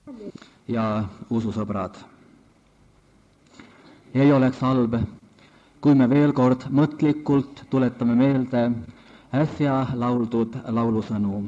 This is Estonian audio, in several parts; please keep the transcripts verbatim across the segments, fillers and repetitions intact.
ja ususõbrad. Ei oleks halb, kui me veel kord mõtlikult tuletame meelde äsja lauldud laulusõnu.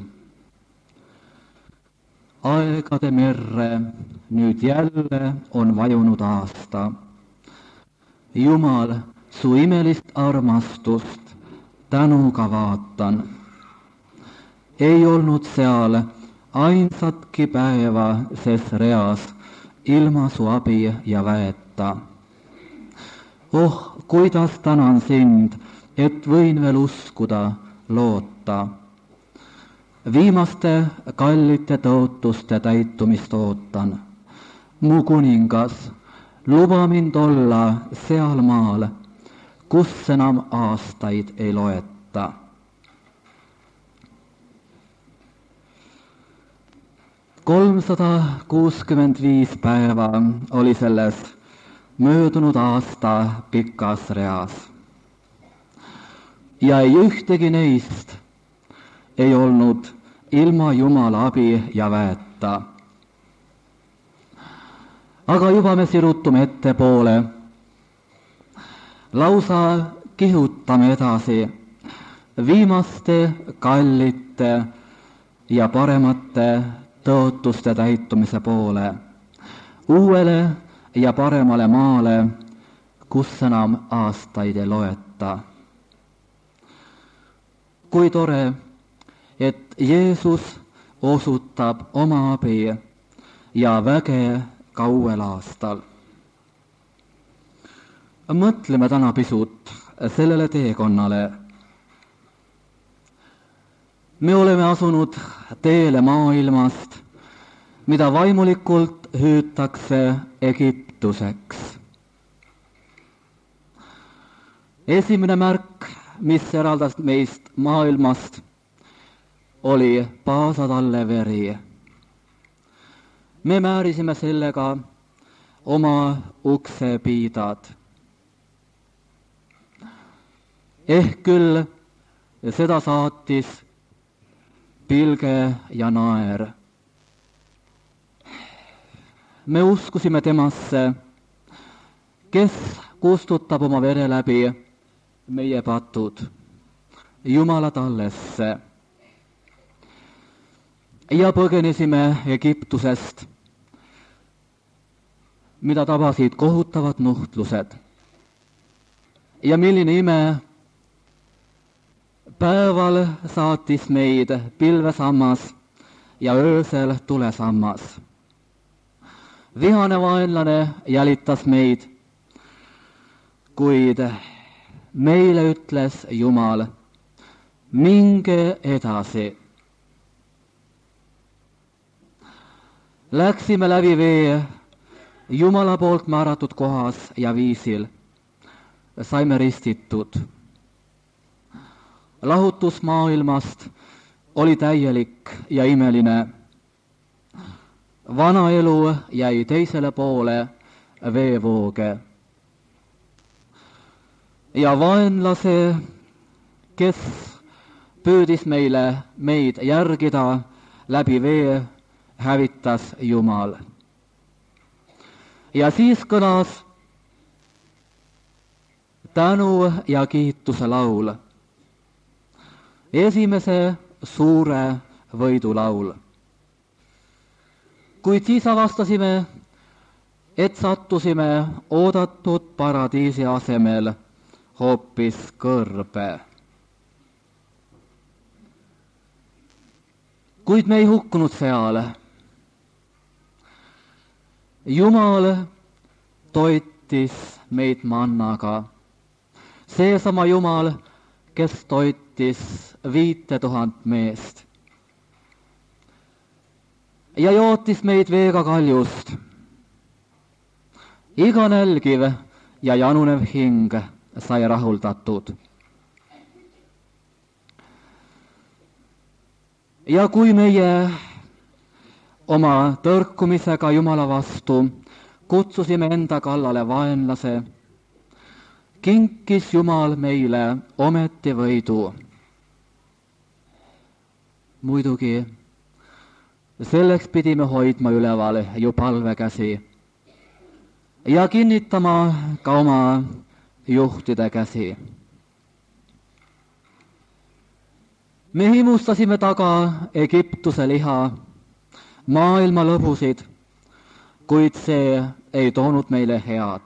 Aegade merre nüüd jälle on vajunud aasta. Jumal, su imelist armastust tänuga vaatan. Ei olnud seal ainsatki päeva ses reas ilma su abi ja väeta. Oh, kuidas tänan sind, et võin veel uskuda, loota. Viimaste kallite tõotuste täitumist ootan. Mu kuningas, luba mind olla seal maal, kus enam aastaid ei loeta. kolmsada kuuskümmend viis päeva oli selles möödunud aasta pikas reas. Ja ei ühtegi neist ei olnud ilma Jumala abi ja väeta. Aga juba me sirutume ettepoole, lausa kihutame edasi viimaste kallite ja paremate tõotuste täitumise poole, uuele ja paremale maale, kus enam aastaid ei loeta. Kui tore, et Jeesus osutab oma abi ja väge ka uuel aastal. Mõtleme täna pisut sellele teekonnale. Me oleme asunud teele maailmast, mida vaimulikult hüütakse Egiptuseks. Esimene märk, mis eraldas meist maailmast, oli paasatalle veri. Me määrisime sellega oma uksepiidad. Ehk küll seda saatis pilge ja naer. Me uskusime temasse, kes kustutab oma vere läbi meie patud Jumala tallesse. Ja põgenesime Egiptusest, mida tabasid kohutavad nuhtlused. Ja milline ime, päeval saatis meid pilvesammas ja öösel tulesammas. Vihane vaenlane jälitas meid, kuid meile ütles Jumal, minge edasi. Läksime läbi vee Jumala poolt määratud kohas ja viisil. Saime ristitud. Lahutus maailmast oli täielik ja imeline. Vana elu jäi teisele poole veevooge. Ja vaenlase, kes püüdis meile meid järgida läbi vee, hävitas Jumal. Ja siis kõlas tänu ja kiituse laul. Esimese suure võidulaul. Kuid siis avastasime, et sattusime oodatud paradiisi asemel hoopis kõrbe. Kuid me ei hukkunud seal. Jumal toitis meid mannaga. Seesama Jumal, kes toitis viite tuhand meest. Ja jootis meid veega kaljust. Iga nälgiv ja janunev hing sai rahuldatud. Ja kui meie oma tõrkumisega Jumala vastu kutsusime enda kallale vaenlase, kinkis Jumal meile ometi võidu. Muidugi Selleks pidime hoidma üleval ju palvekäsi ja kinnitama ka oma juhtide käsi. Me himustasime taga Egiptuse liha, maailma lõbusid, kuid see ei toonud meile head.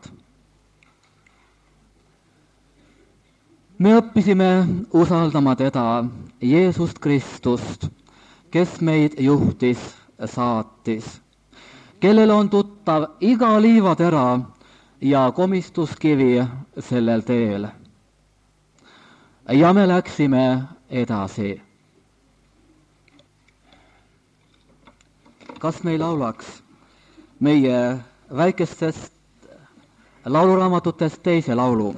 Me õppisime usaldama teda, Jeesust Kristust, kes meid juhtis, saatis, kellel on tuttav iga liivatera ja komistuskivi sellel teel. Ja me läksime edasi. Kas me ei laulaks meie väikestest lauluraamatutest teise laulu?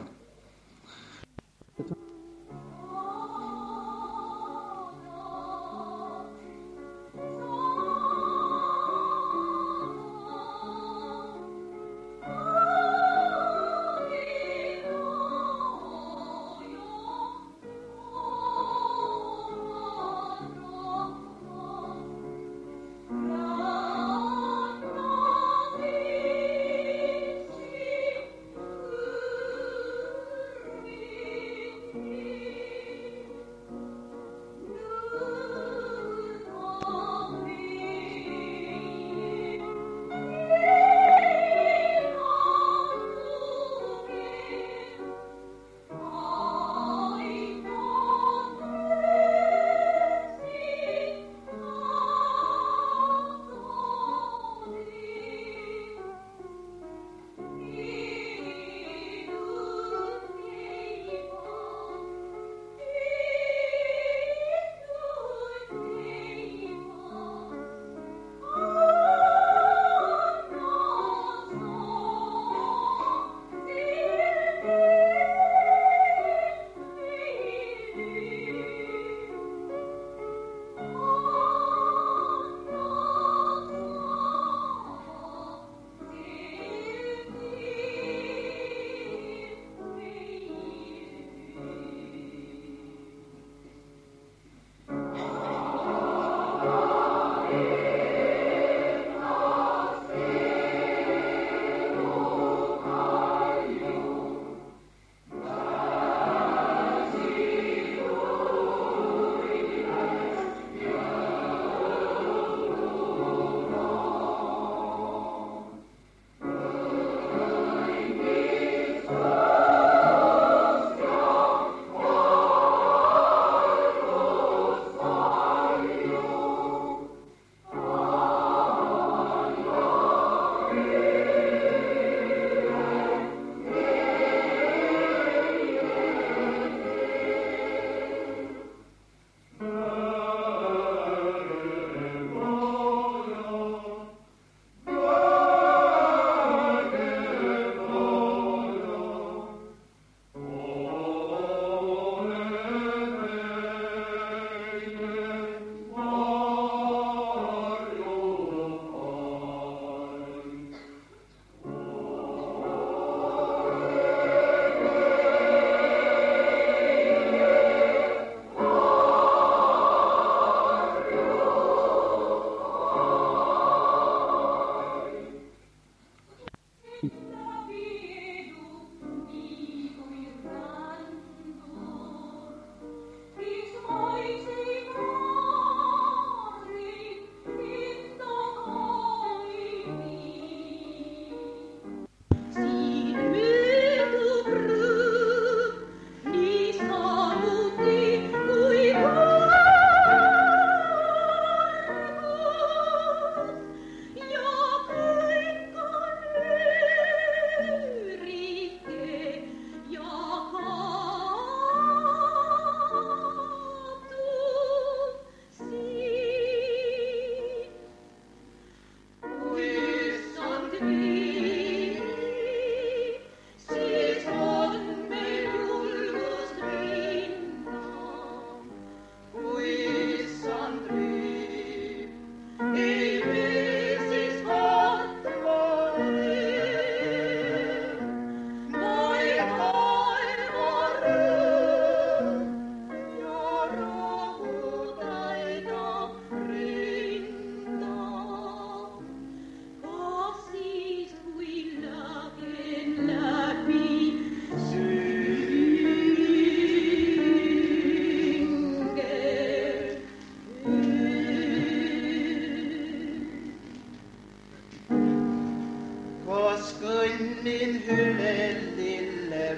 taas kõnnin hülellille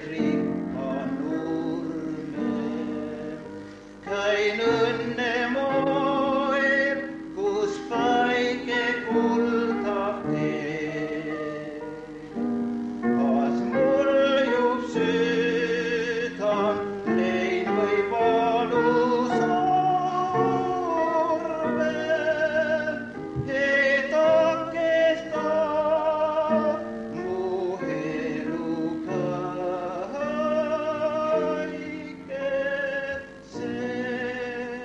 rippanurmel. Käin õnne moel, kus päike kuldab teed. Kas mul jub südam, lein või valus arvel, et hakkestab mu elu kaiketsee.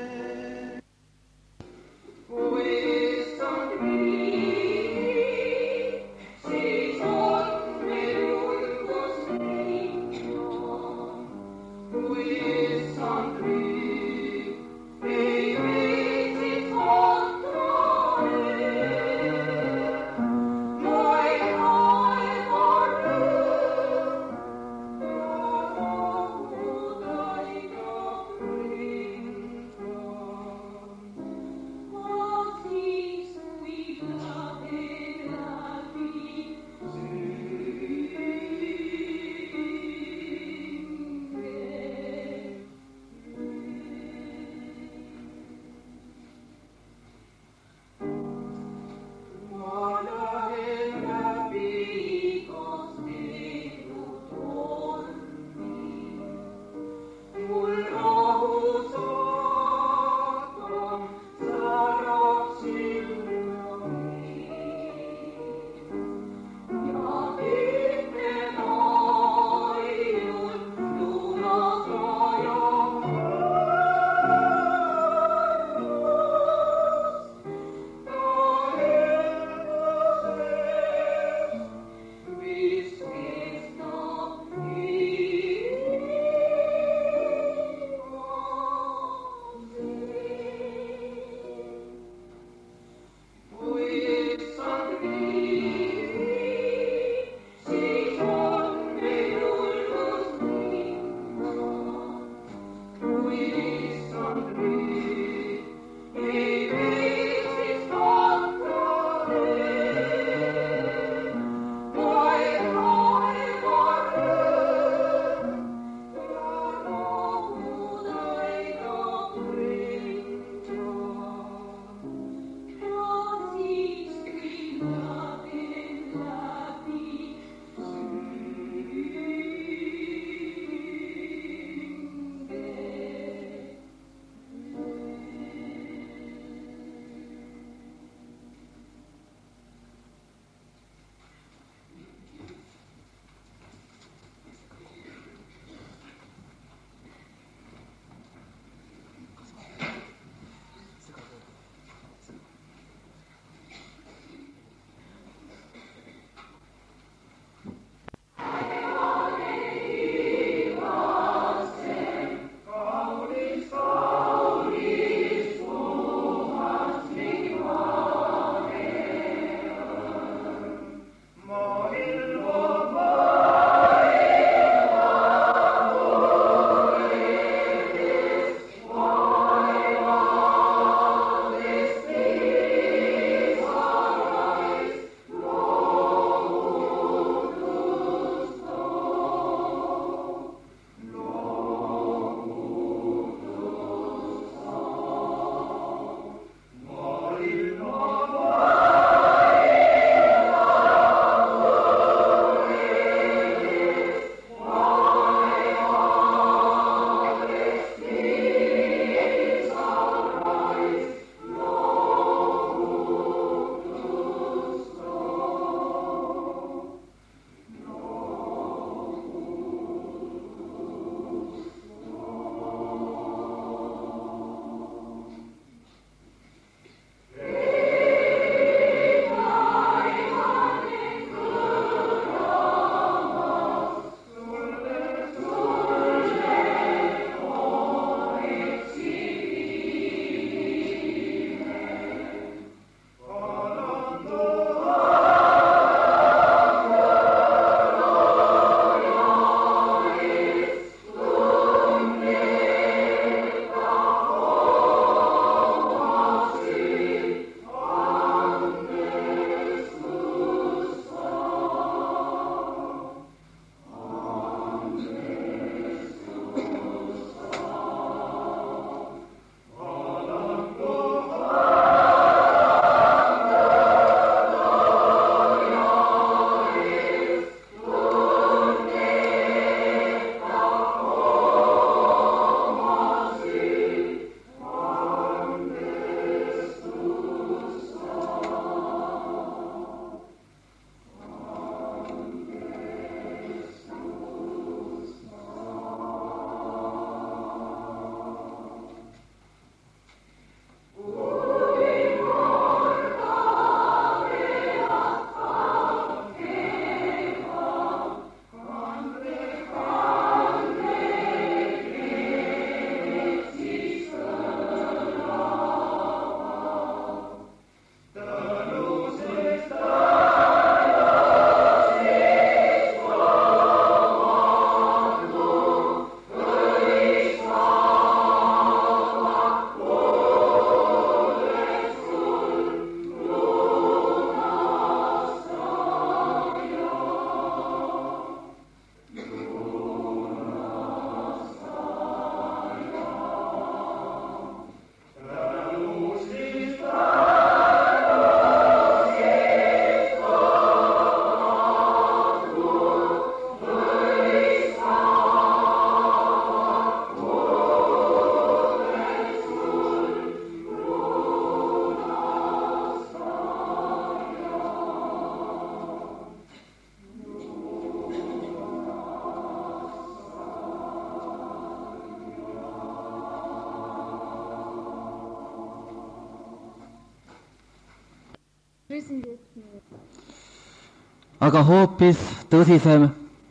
aga hoopis tõsisem,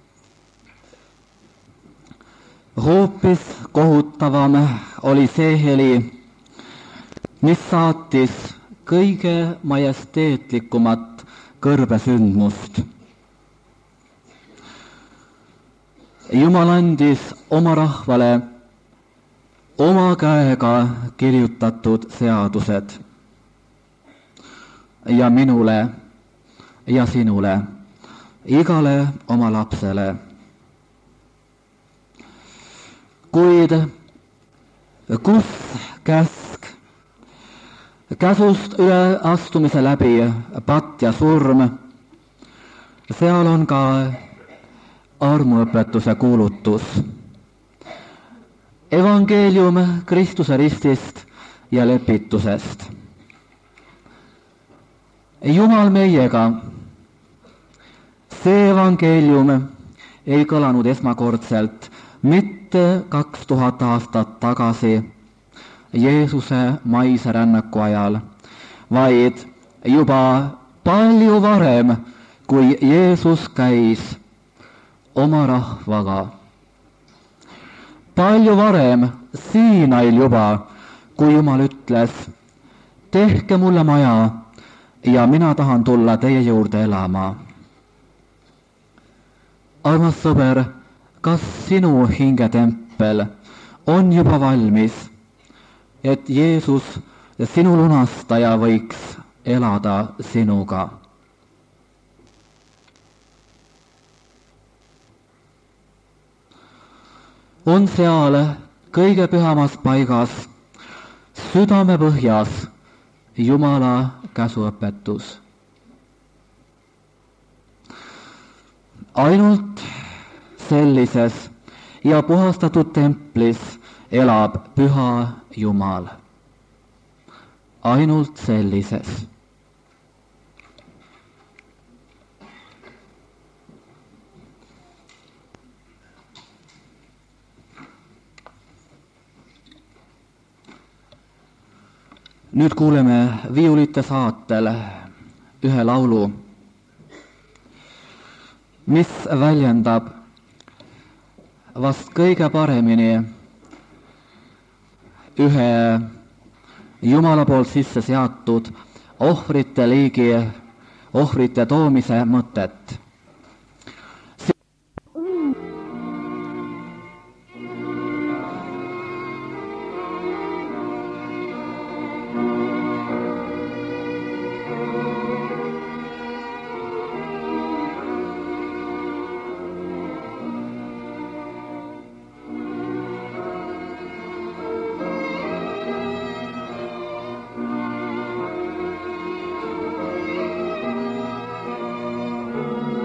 hoopis kohutavam oli see heli, mis saatis kõige majesteetlikumat kõrbesündmust. Jumal andis oma rahvale oma käega kirjutatud seadused ja minule ja sinule, igale oma lapsele. Kuid kus käsk, käsust üle astumise läbi patt ja surm, seal on ka armuõpetuse kuulutus. Evangeelium Kristuse ristist ja lepitusest. Jumal meiega. See evangeelium ei kõlanud esmakordselt mitte kaks tuhat aastat tagasi Jeesuse maise rännaku ajal, vaid juba palju varem, kui Jeesus käis oma rahvaga. Palju varem Siinail juba, kui Jumal ütles, tehke mulle maja ja mina tahan tulla teie juurde elama. Armas sõber, kas sinu hingetempel on juba valmis, et Jeesus, sinu lunastaja, võiks elada sinuga? On seal kõige pühamas paigas, südame põhjas, Jumala käsuõpetus. Ainult sellises ja puhastatud templis elab püha Jumal. Ainult sellises. Nüüd kuuleme viiulite saatel ühe laulu, mis väljendab vast kõige paremini ühe Jumala poolt sisse seatud ohvrite liigi, ohvrite toomise mõtet. Thank you.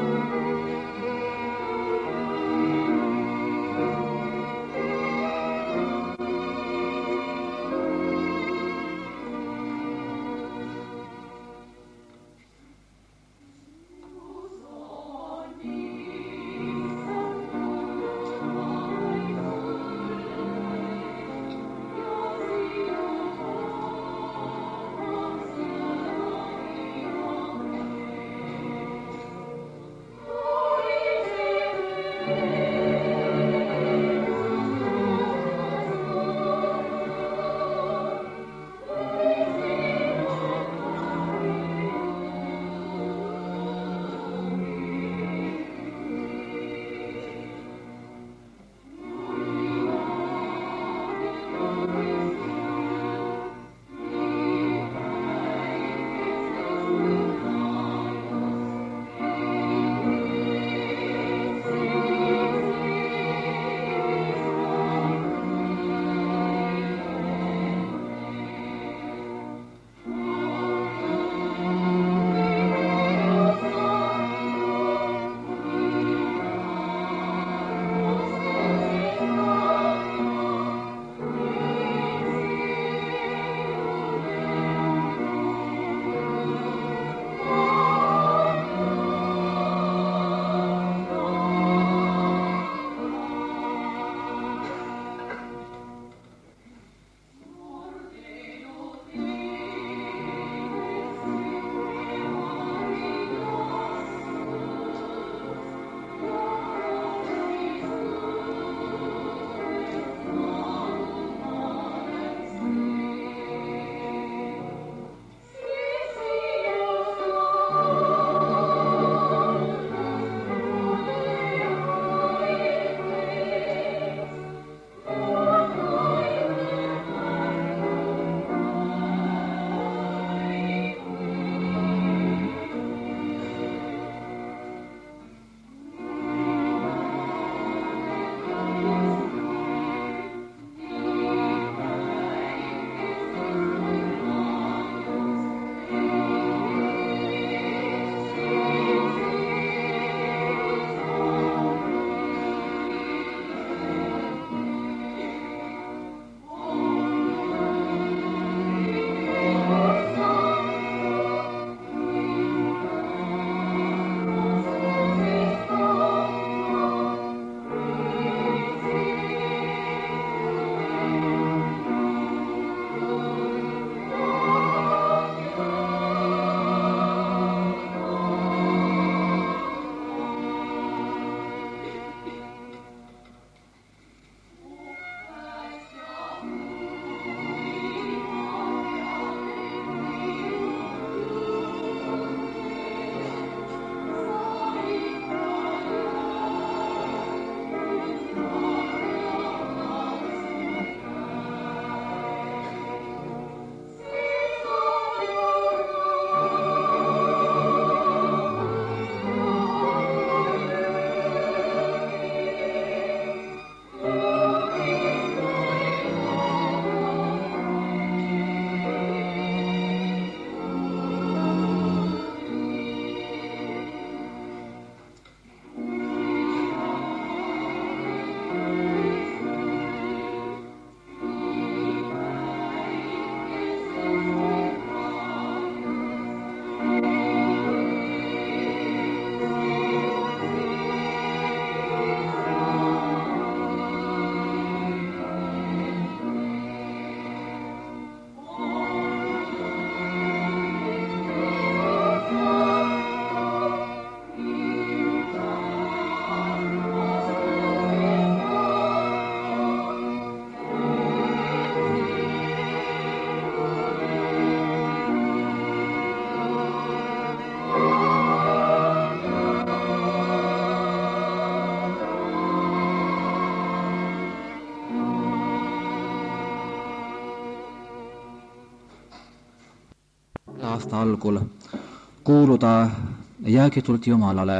aasta algul kuuluda jäägitult Jumalale,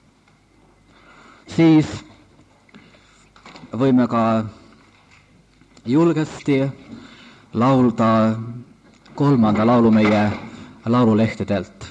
siis võime ka julgesti laulda kolmanda laulu meie laululehtedelt.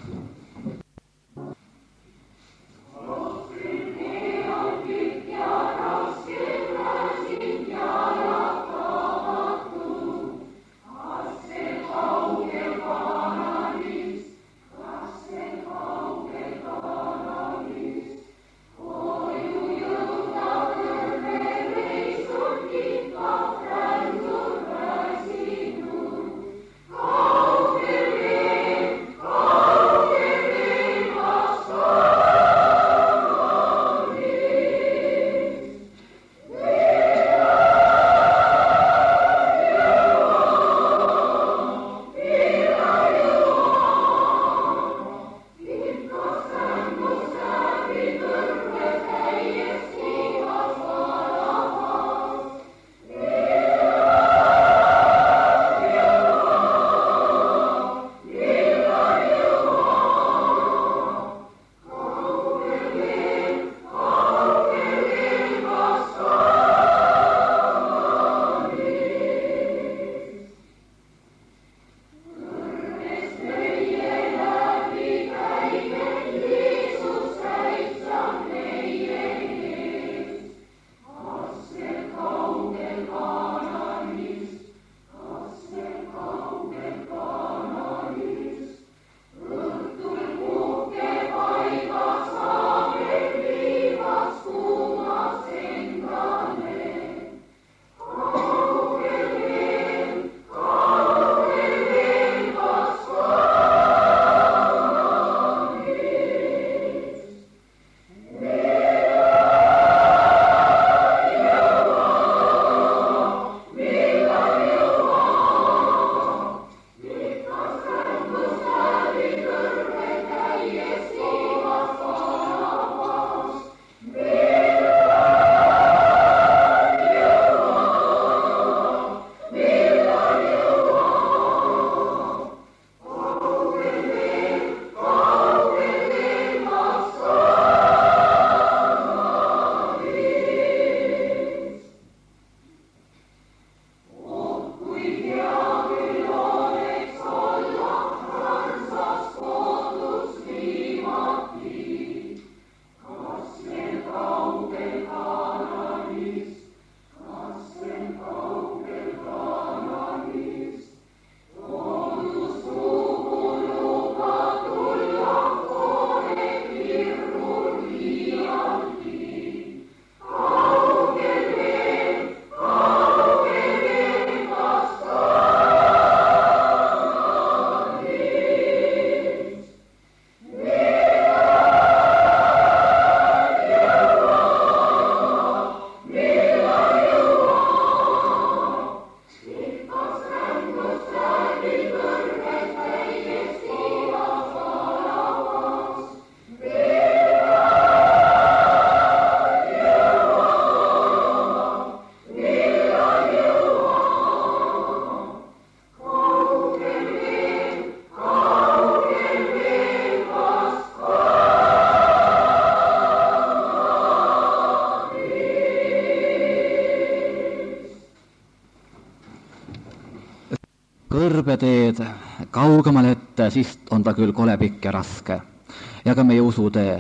kõrbeteed kaugemale ette, siis on ta küll kole pikk ja raske ja ka meie usutee.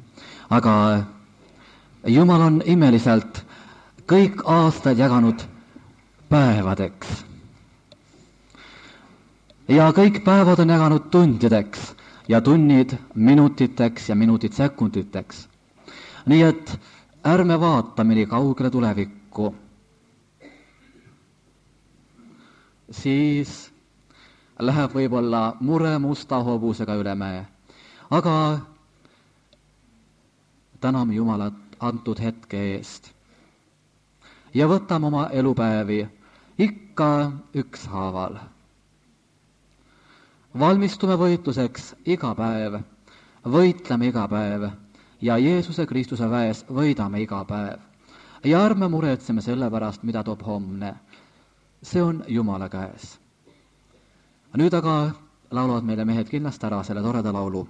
aga Jumal on imeliselt kõik aastad jaganud päevadeks. ja kõik päevad on jaganud tundideks ja tunnid minutiteks ja minutid sekunditeks. nii et ärme vaatame nii kaugele tulevikku. Siis läheb võib-olla mure musta hobusega üle mäe. Aga täname Jumalat antud hetke eest ja võtame oma elupäevi ikka ükshaaval. Valmistume võitluseks iga päev, võitleme iga päev ja Jeesuse Kristuse väes võidame iga päev. Ja ärme muretseme selle pärast, mida toob homne. See on Jumala käes. Nüüd aga laulavad meile mehed kindlasti ära selle toreda laulu.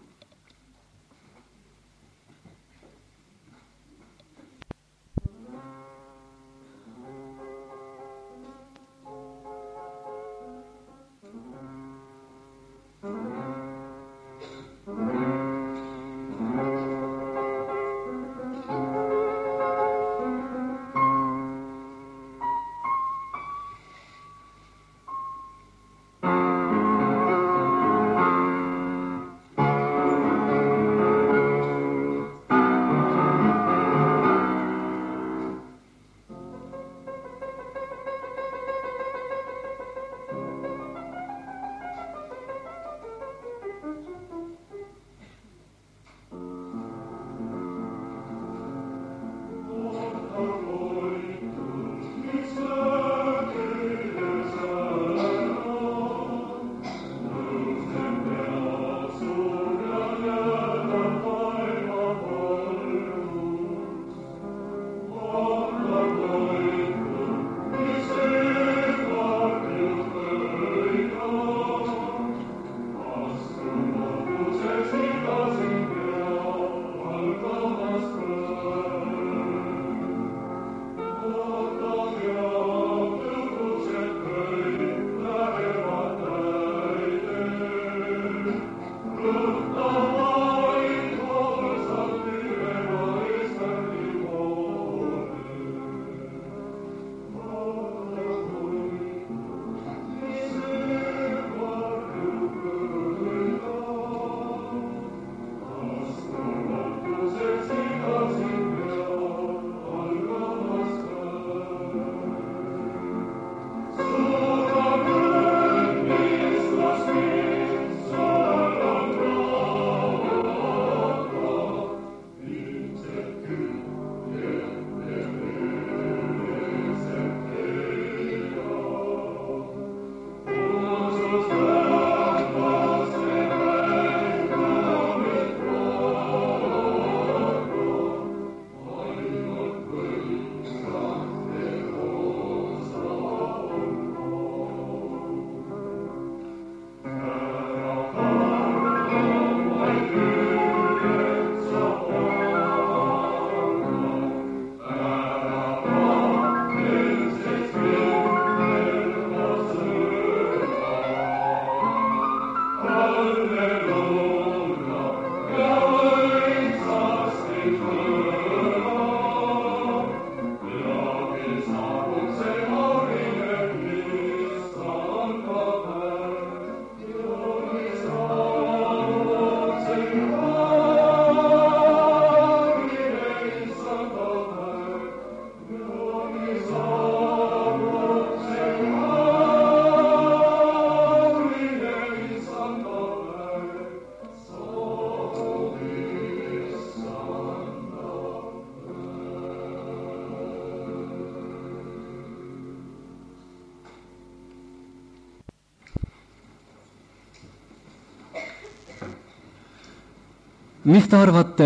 Mis te arvate,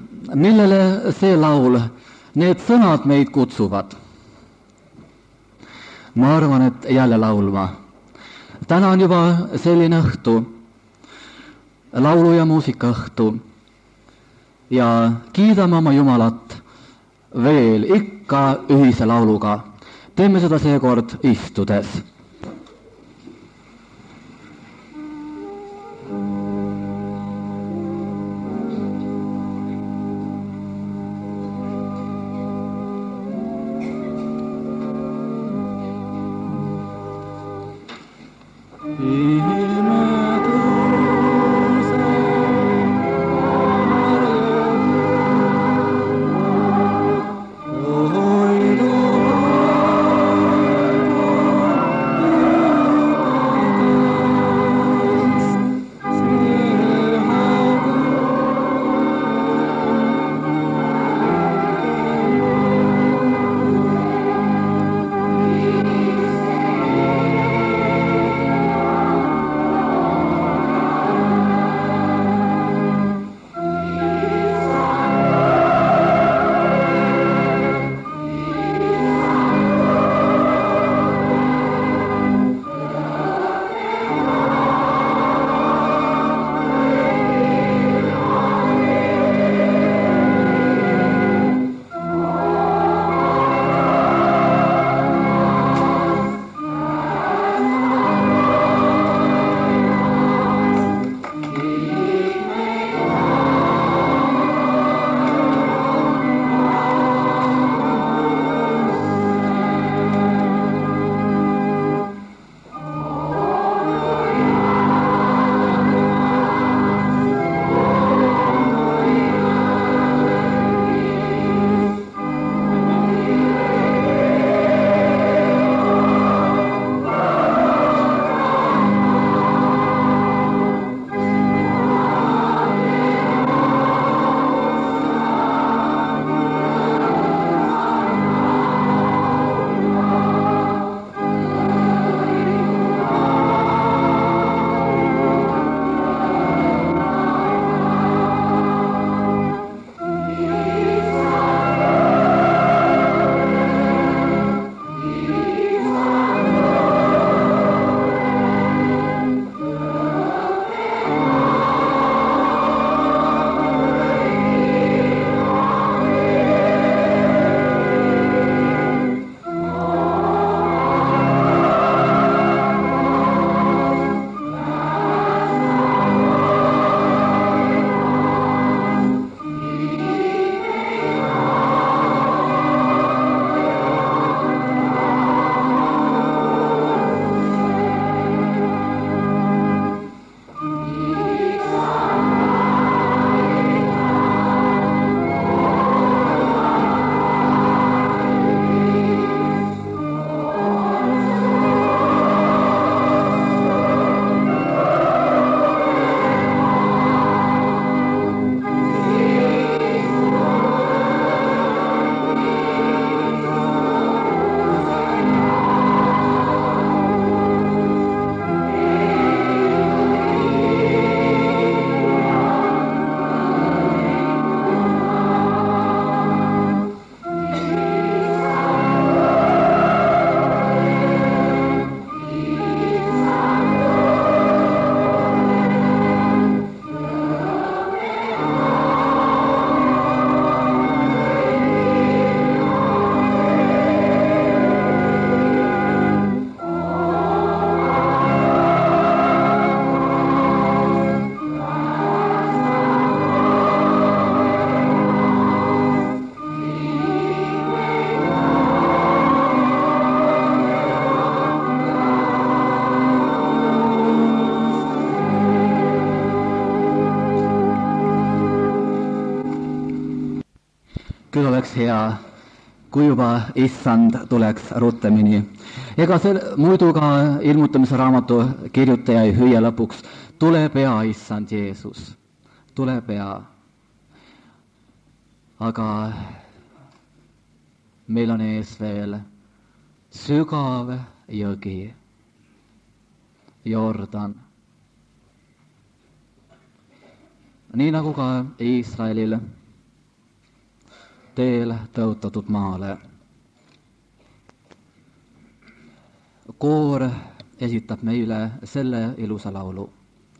millele see laul, need sõnad meid kutsuvad? Ma arvan, et jälle laulma. Täna on juba selline õhtu, laulu ja muusika õhtu. Ja kiidame oma Jumalat veel ikka ühise lauluga. Teeme seda seekord istudes. küll oleks hea, kui juba issand tuleks rutemini. Ega see muidu ka ilmutamise raamatu kirjutaja ei hüüa lõpuks, tule pea, issand Jeesus, tule pea. Aga meil on ees veel sügav jõgi, Jordan. Nii nagu ka Iisraelil teel tõotatud maale. Koor esitab meile selle ilusa laulu.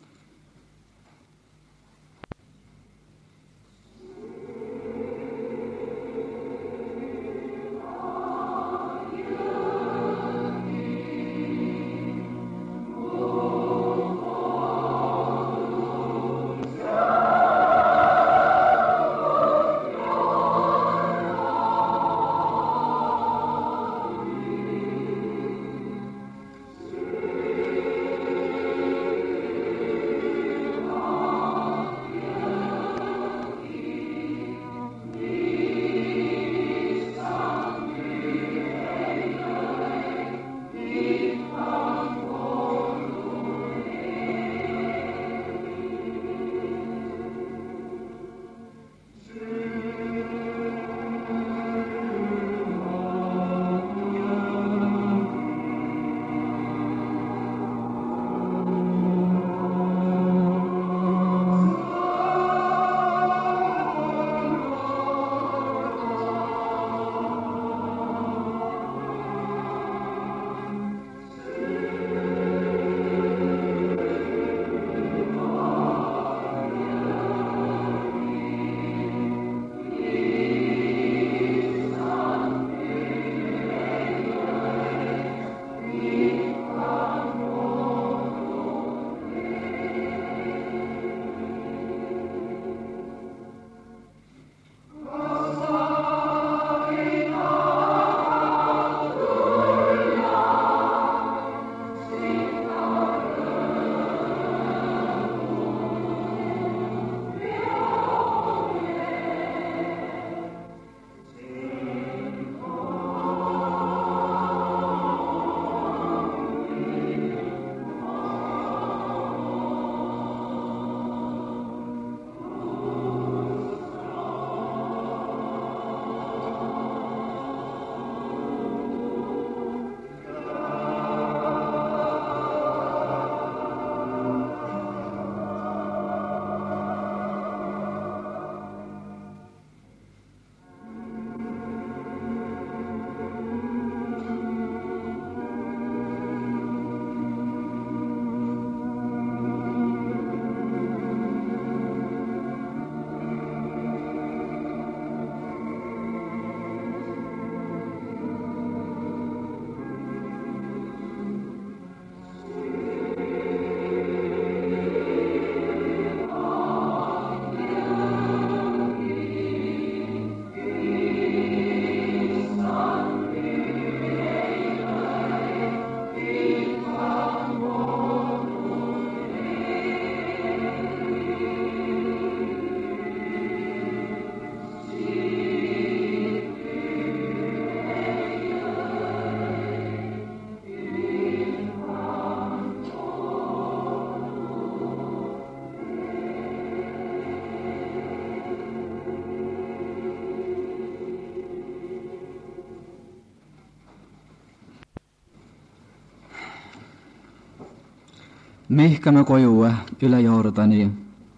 Mihkame koju üle Jordani,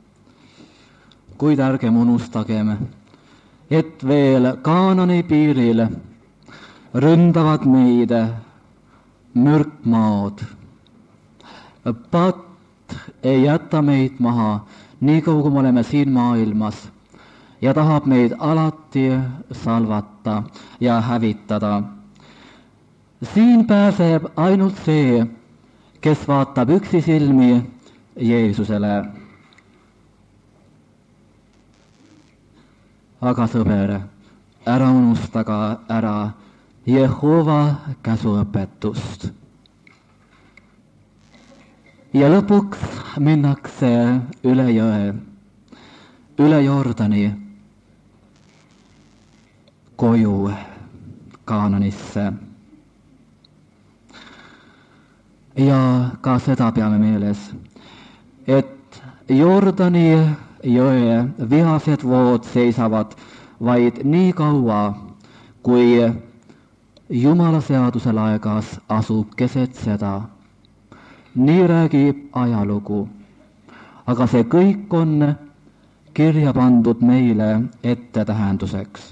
kuid ärgem unustagem, et veel Kaanani piiril ründavad meid mürkmaad. Patt ei jäta meid maha, nii kaua kui me oleme siin maailmas, ja tahab meid alati salvata ja hävitada. Siin pääseb ainult see, kes vaatab üksisilmi Jeesusele. Aga sõber, ära unustaga ära Jehova käsuõpetust. Ja lõpuks minnakse üle jõe, üle Jordani. koju Kaananisse. ja ka seda peame meeles, et Jordani jõe vihased vood seisavad vaid nii kaua, kui Jumala seaduse laegas asub keset seda. nii räägib ajalugu, aga see kõik on kirja pandud meile ettetähenduseks.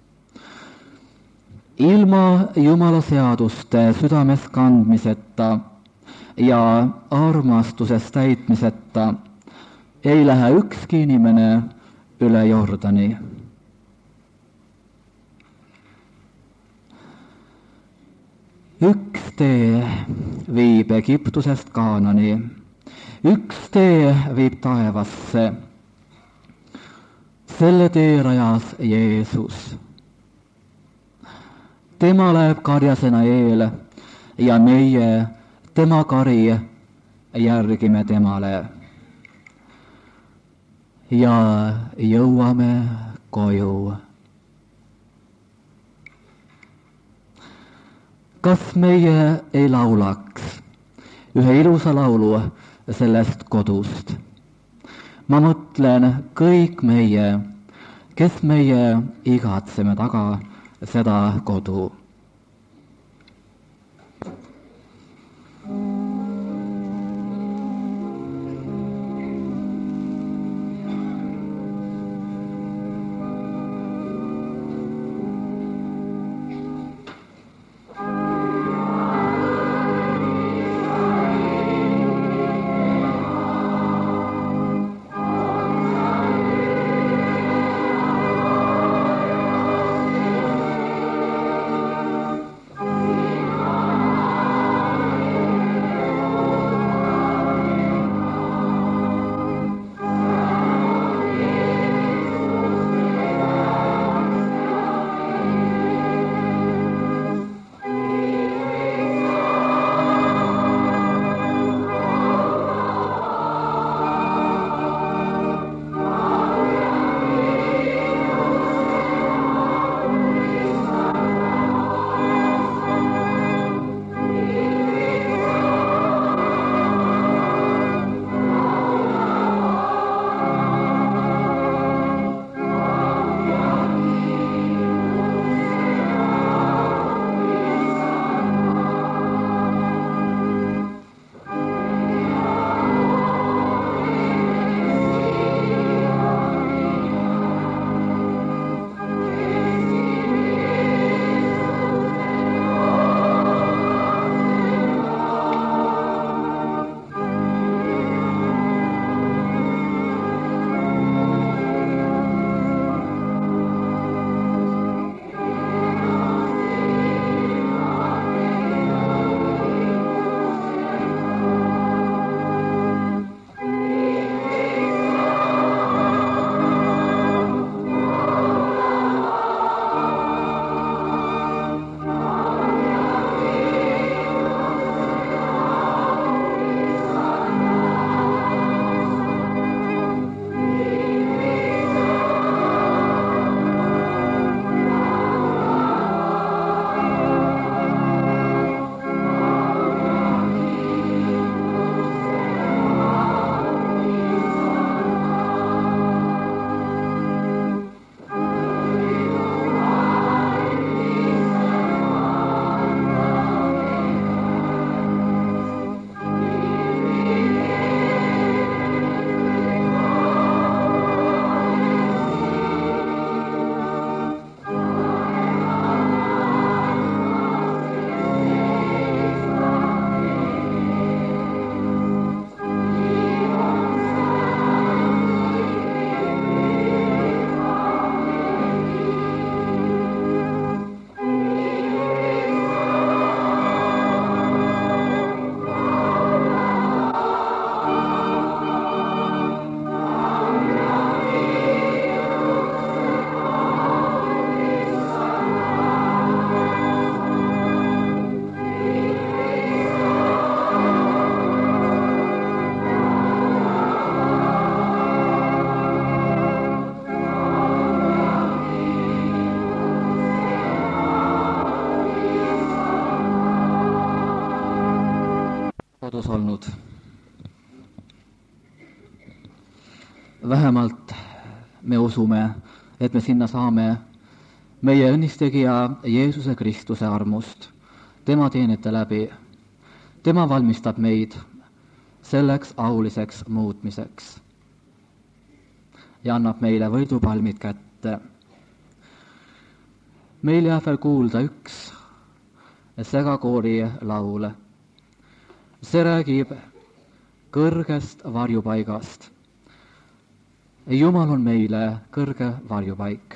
ilma Jumala seaduste südames kandmiseta ja armastusest täitmiseta ei lähe ükski inimene üle Jordani. Üks tee viib Egiptusest Kaanani, üks tee viib taevasse. Selle tee rajas Jeesus. Tema läheb karjasena eel ja meie, tema kari, järgime temale. Ja jõuame koju. Kas meie ei laulaks ühe ilusa laulu sellest kodust? Ma mõtlen kõik meie, kes meie igatseme taga seda kodu. saanud. vähemalt me usume, et me sinna saame meie õnnistegija Jeesuse Kristuse armust, tema teenete läbi. tema valmistab meid selleks auliseks muutmiseks ja annab meile võidupalmid kätte. meil jääb veel kuulda üks segakoori laul. see räägib kõrgest varjupaigast. Jumal on meile kõrge varjupaik.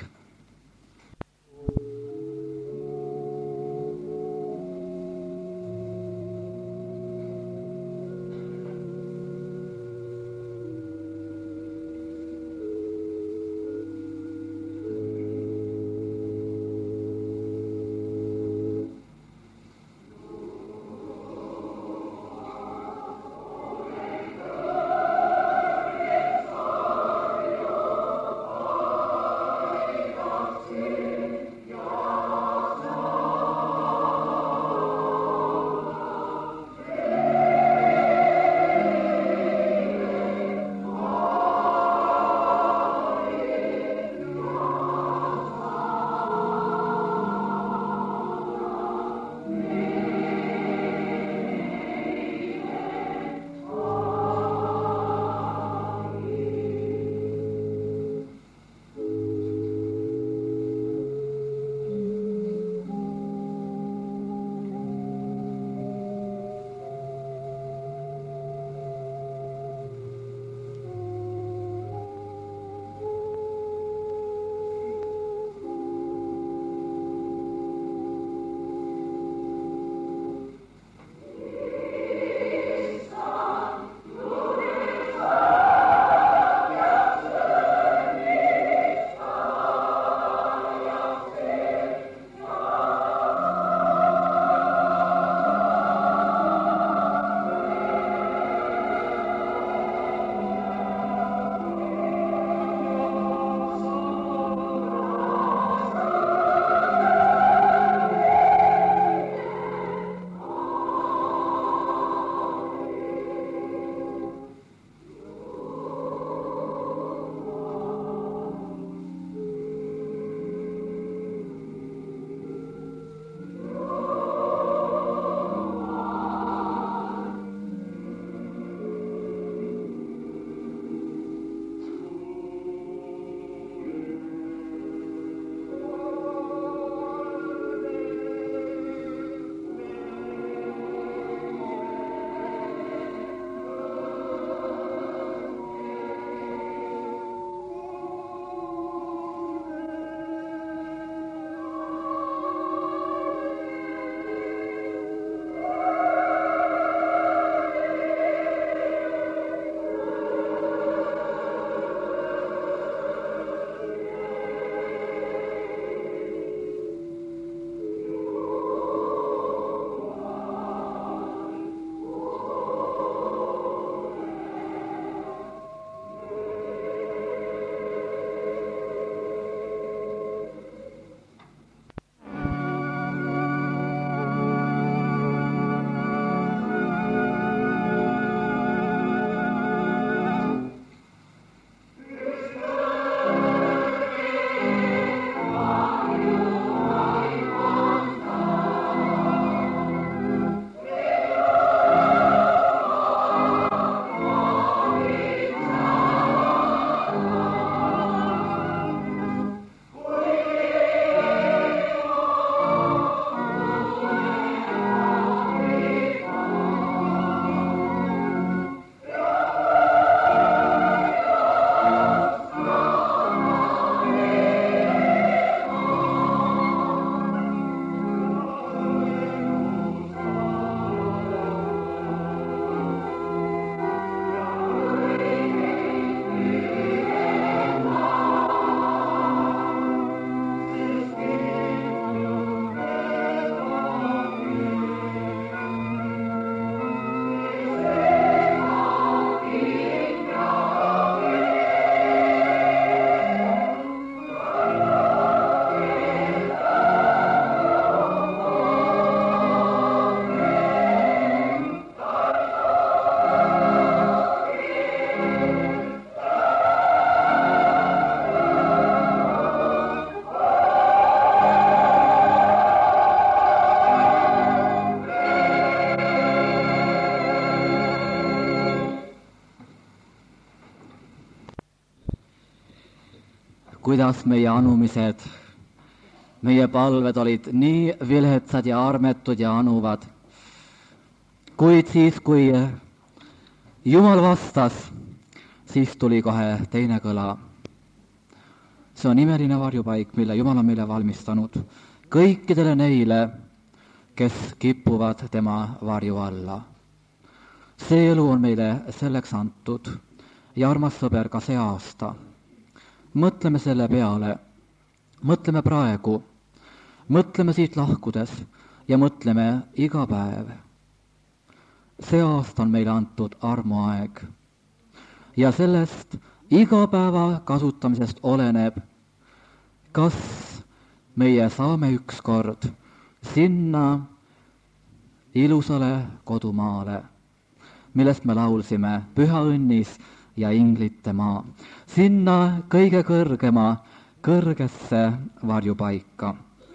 kuidas meie anumised, meie palved olid nii viletsad ja armetud ja anuvad. Kuid siis, kui Jumal vastas, siis tuli kohe teine kõla. See on imeline varjupaik, mille Jumal on meile valmistanud kõikidele neile, kes kipuvad tema varju alla. See elu on meile selleks antud ja armas sõber, ka see aasta. Mõtleme selle peale, mõtleme praegu, mõtleme siit lahkudes ja mõtleme iga päev. See aasta on meile antud armuaeg ja sellest iga päeva kasutamisest oleneb, kas meie saame ükskord sinna ilusale kodumaale, millest me laulsime Püha õnnis ja inglite maa, sinna kõige kõrgema, kõrgesse varjupaika.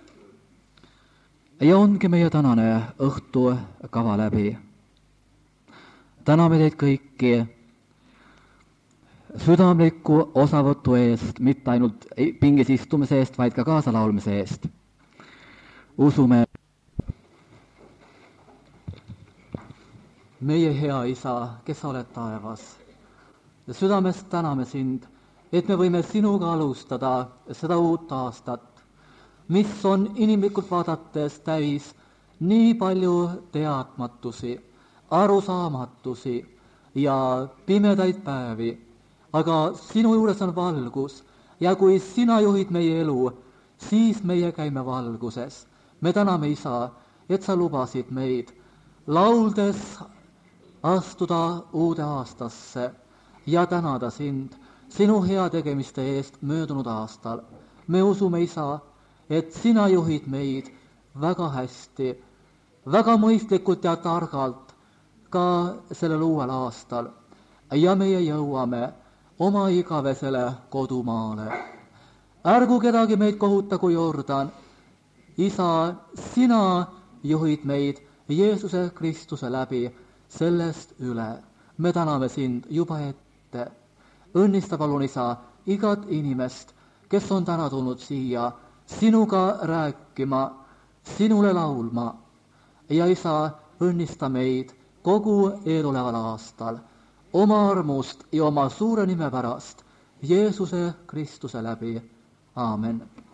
Ja ongi meie tänane õhtu kava läbi. Täname teid kõiki südamliku osavõtu eest, mitte ainult pingis istumise eest, vaid ka kaasalaulmise eest. Usume. Meie hea Isa, kes sa oled taevas, südamest täname sind, et me võime sinuga alustada seda uut aastat, mis on inimlikult vaadates täis nii palju teadmatusi, arusaamatusi ja pimedaid päevi, aga sinu juures on valgus ja kui sina juhid meie elu, siis meie käime valguses. Me täname, Isa, et sa lubasid meid lauldes astuda uude aastasse ja tänada sind sinu heategemiste eest möödunud aastal. Me usume, Isa, et sina juhid meid väga hästi, väga mõistlikult ja targalt ka sellel uuel aastal ja meie jõuame oma igavesele kodumaale. Ärgu kedagi meid kohutagu Jordan. Isa, sina juhid meid Jeesuse Kristuse läbi sellest üle. Me täname sind juba ette. Õnnista palun, Isa, igat inimest, kes on täna tulnud siia sinuga rääkima, sinule laulma. Ja Isa, õnnista meid kogu eeloleval aastal oma armust ja oma suure nime pärast Jeesuse Kristuse läbi. Aamen.